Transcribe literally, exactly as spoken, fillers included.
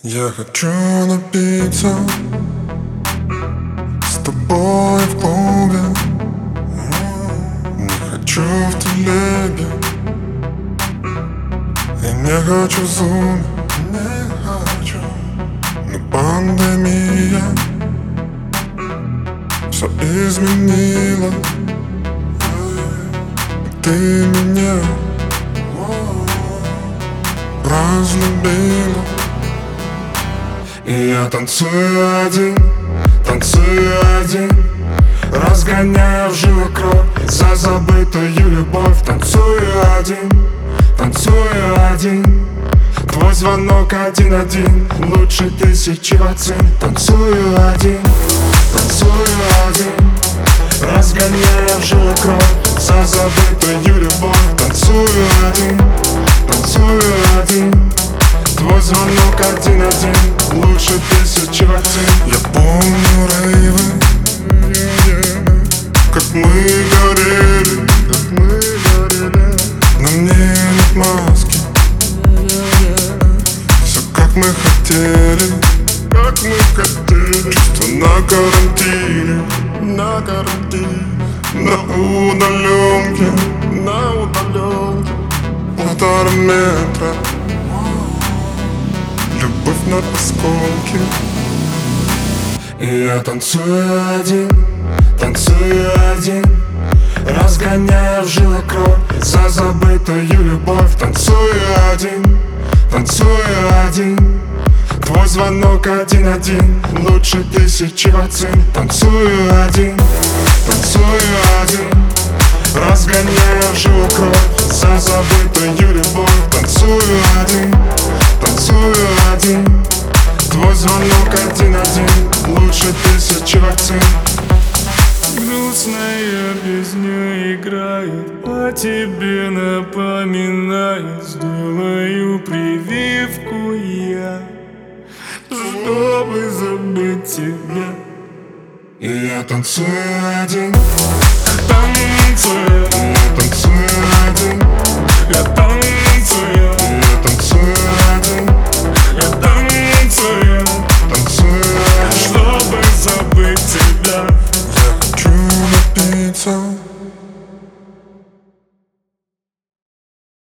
Я хочу напиться с тобой в клубе. Не хочу в телеге и не хочу зум, не хочу. Но пандемия все изменила. Ты меня разлюбила. И я танцую один, танцую один, разгоняя в жилах кровь за забытую любовь. Танцую один, танцую один, твой звонок один-один лучше тысячи вакцин. Танцую один, танцую один, разгоняя в жилах кровь за забытую любовь. Танцую один, танцую один, твой звонок один-один лучше тысячи вакцин. Я помню рейвы, как мы горели, как мы горели. На мне нет маски, все как мы хотели, как мы хотели. Чувства на карантине, на карантине, на удаленке, на удаленке. Полтора метра, любовь на осколки. И я танцую один, танцую один, разгоняя в жилах кровь за забытую любовь. Танцую один, танцую один, твой звонок один-один лучше тысячи вакцин. Танцую один, танцую один, разгоняя в жилах кровь за забытую любовь. Танцую один, танцую один, твой звонок один-один лучше тысячи вакцин. Грустная песня играет, о тебе напоминает. Сделаю прививку я, чтобы забыть тебя. И я танцую один, Танцую, я танцую один, я танцую